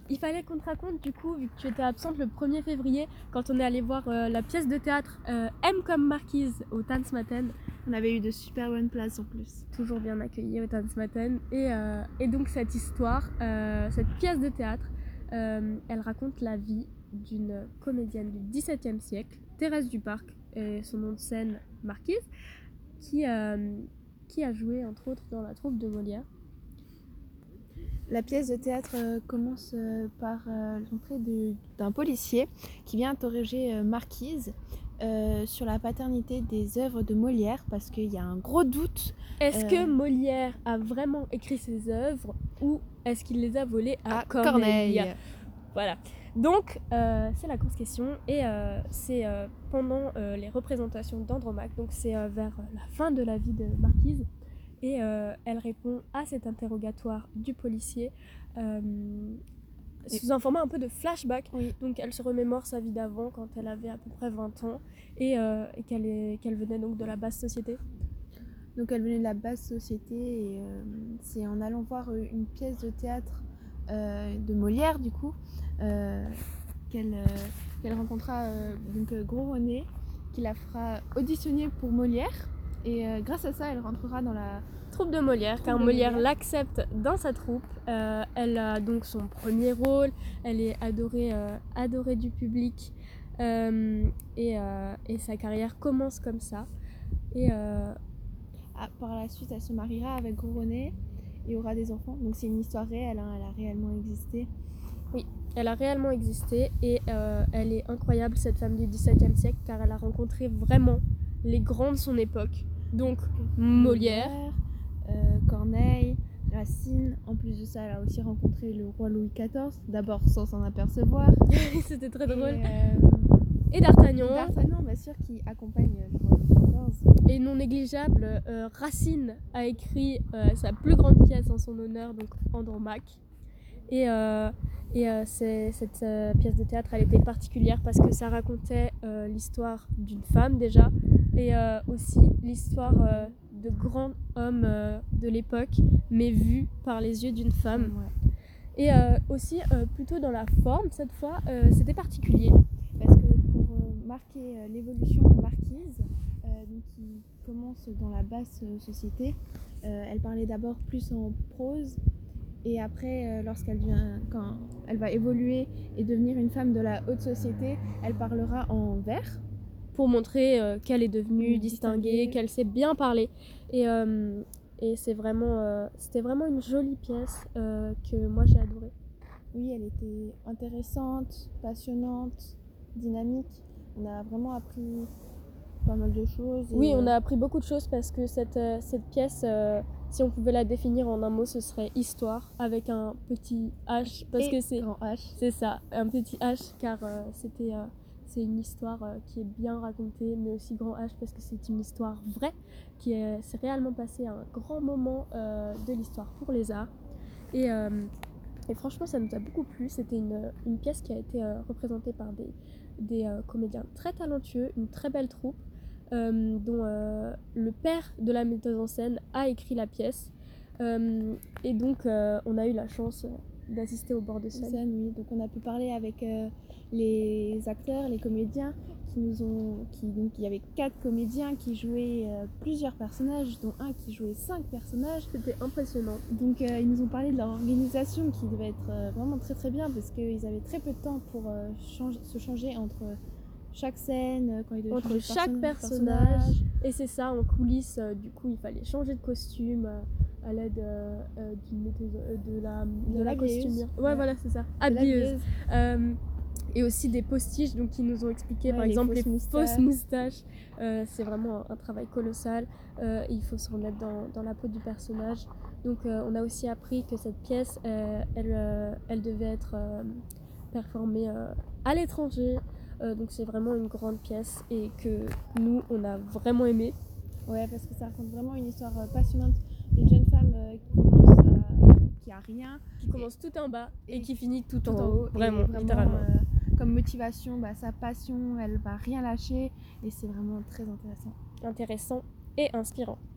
il fallait qu'on te raconte du coup, vu que tu étais absente le 1er février, quand on est allé voir la pièce de théâtre M comme Marquise au Tanzmatten. On avait eu de super bonnes places en plus. Toujours bien accueillis au Tanzmatten. Et donc cette histoire, cette pièce de théâtre, elle raconte la vie d'une comédienne du XVIIe siècle, Thérèse Duparc, et son nom de scène Marquise, qui a joué entre autres dans la troupe de Molière. La pièce de théâtre commence par l'entrée d'un policier qui vient interroger Marquise sur la paternité des œuvres de Molière parce qu'il y a un gros doute. Est-ce que Molière a vraiment écrit ses œuvres ou est-ce qu'il les a volées à Corneille ? Voilà. Donc c'est la grosse question et c'est pendant les représentations d'Andromaque, donc c'est vers la fin de la vie de Marquise. Et elle répond à cet interrogatoire du policier sous un format un peu de flashback. Oui. Donc elle se remémore sa vie d'avant quand elle avait à peu près 20 ans et qu'elle venait donc de la basse société. Donc elle venait de la basse société et c'est en allant voir une pièce de théâtre de Molière du coup qu'elle rencontra donc Gros René qui la fera auditionner pour Molière. Et grâce à ça, elle rentrera dans la troupe de Molière, car Molière l'accepte dans sa troupe. Elle a donc son premier rôle, elle est adorée du public et sa carrière commence comme ça. Et par la suite, elle se mariera avec Gros René et aura des enfants. Donc c'est une histoire réelle, hein, elle a réellement existé. Oui, elle a réellement existé et elle est incroyable cette femme du XVIIe siècle car elle a rencontré vraiment les grands de son époque. Donc Molière, Corneille, Racine. En plus de ça, elle a aussi rencontré le roi Louis XIV, d'abord sans s'en apercevoir. C'était très drôle. Et D'Artagnan. D'Artagnan, bien sûr, qui accompagne le roi Louis XIV. Et non négligeable, Racine a écrit sa plus grande pièce en son honneur, donc Andromaque. Et cette pièce de théâtre, elle était particulière parce que ça racontait l'histoire d'une femme déjà et aussi l'histoire de grands hommes de l'époque, mais vus par les yeux d'une femme. Ouais. Et aussi, plutôt dans la forme, cette fois, c'était particulier. Parce que pour marquer l'évolution de Marquise, qui commence dans la basse société, elle parlait d'abord plus en prose. Et après, quand elle va évoluer et devenir une femme de la haute société, elle parlera en vers. Pour montrer qu'elle est devenue distinguée, qu'elle sait bien parler. Et c'était vraiment une jolie pièce que moi j'ai adorée. Oui, elle était intéressante, passionnante, dynamique. On a vraiment appris pas mal de choses. Oui, on a appris beaucoup de choses parce que cette pièce... si on pouvait la définir en un mot, ce serait histoire avec un petit H parce que c'est grand H. C'est ça, un petit H car c'est une histoire qui est bien racontée, mais aussi grand H parce que c'est une histoire vraie qui s'est réellement passé un grand moment de l'histoire pour les arts et franchement ça nous a beaucoup plu. C'était une pièce qui a été représentée par des comédiens très talentueux, une très belle troupe. Dont le père de la metteuse en scène a écrit la pièce et donc on a eu la chance d'assister au bord de scène. Oui. Donc on a pu parler avec les acteurs, les comédiens donc il y avait 4 comédiens qui jouaient plusieurs personnages, dont un qui jouait 5 personnages. C'était impressionnant. Donc ils nous ont parlé de leur organisation qui devait être vraiment très très bien parce qu'ils avaient très peu de temps pour se changer entre chaque scène, quand ils devaient entre chaque personnage. Et c'est ça, en coulisses, du coup il fallait changer de costume à l'aide de la costumière. Ouais, voilà, c'est ça. Habilleuse. Et aussi des postiches donc, qui nous ont expliqué par exemple les fausses moustaches. C'est vraiment un travail colossal. Il faut se remettre dans la peau du personnage. Donc on a aussi appris que cette pièce, elle devait être performée à l'étranger. Donc c'est vraiment une grande pièce et que nous on a vraiment aimé. Ouais, parce que ça raconte vraiment une histoire passionnante d'une jeune femme qui a rien, qui commence tout en bas et qui finit tout en haut, vraiment littéralement. Comme motivation, sa passion, elle va rien lâcher et c'est vraiment très intéressant et inspirant.